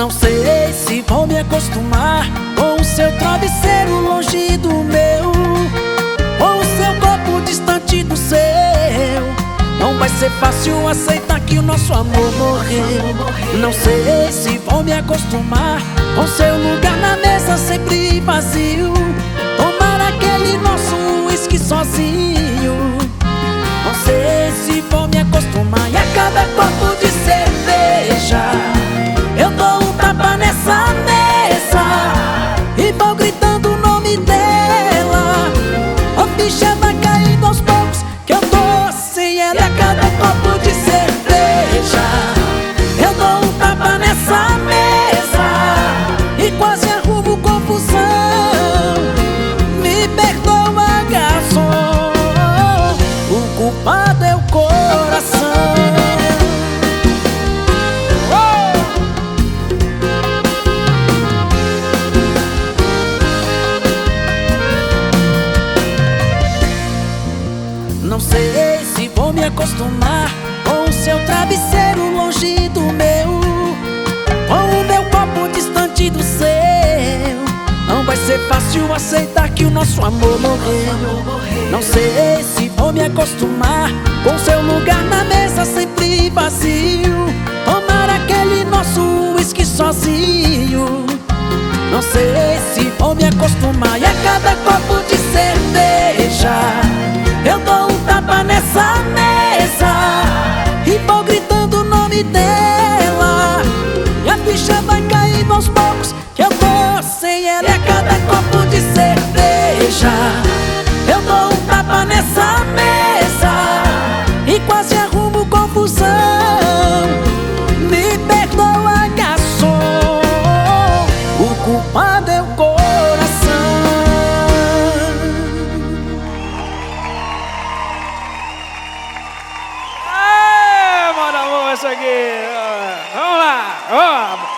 Não sei se vou me acostumar com o seu travesseiro longe do meu, com o seu corpo distante do seu. Não vai ser fácil aceitar que o nosso amor morreu. Não sei se vou me acostumar com seu lugar na mesa sempre vazio, tomar aquele nosso uísque sozinho. Não sei se vou me acostumar e a cada copo de cerveja eu dou um tapa nessa mesa e vou gritando o nome dela. A ficha vai caindo aos poucos que eu tô sem ela. E a cada copo de cerveja eu dou um tapa nessa mesa e quase arrumo confusão. Me perdoa, garçom, o culpado é o coração. Não sei se vou me acostumar com o seu travesseiro longe do meu, com o meu copo distante do seu. Não vai ser fácil aceitar que o nosso amor morreu. Não sei se vou me acostumar com seu lugar na mesa sempre vazio, tomar aquele nosso uísque sozinho. Não sei se vou me acostumar e a cada copo de cerveja eu dou um tapa nessa mesa e vou gritando o nome dela. E a ficha vai caindo aos poucos que eu tô sem ela. E a cada copo de cerveja eu dou um tapa nessa mesa e quase arrumo confusão. Me perdoa, garçom, o culpado é o coração. Manda amor, isso aqui. Vamos lá.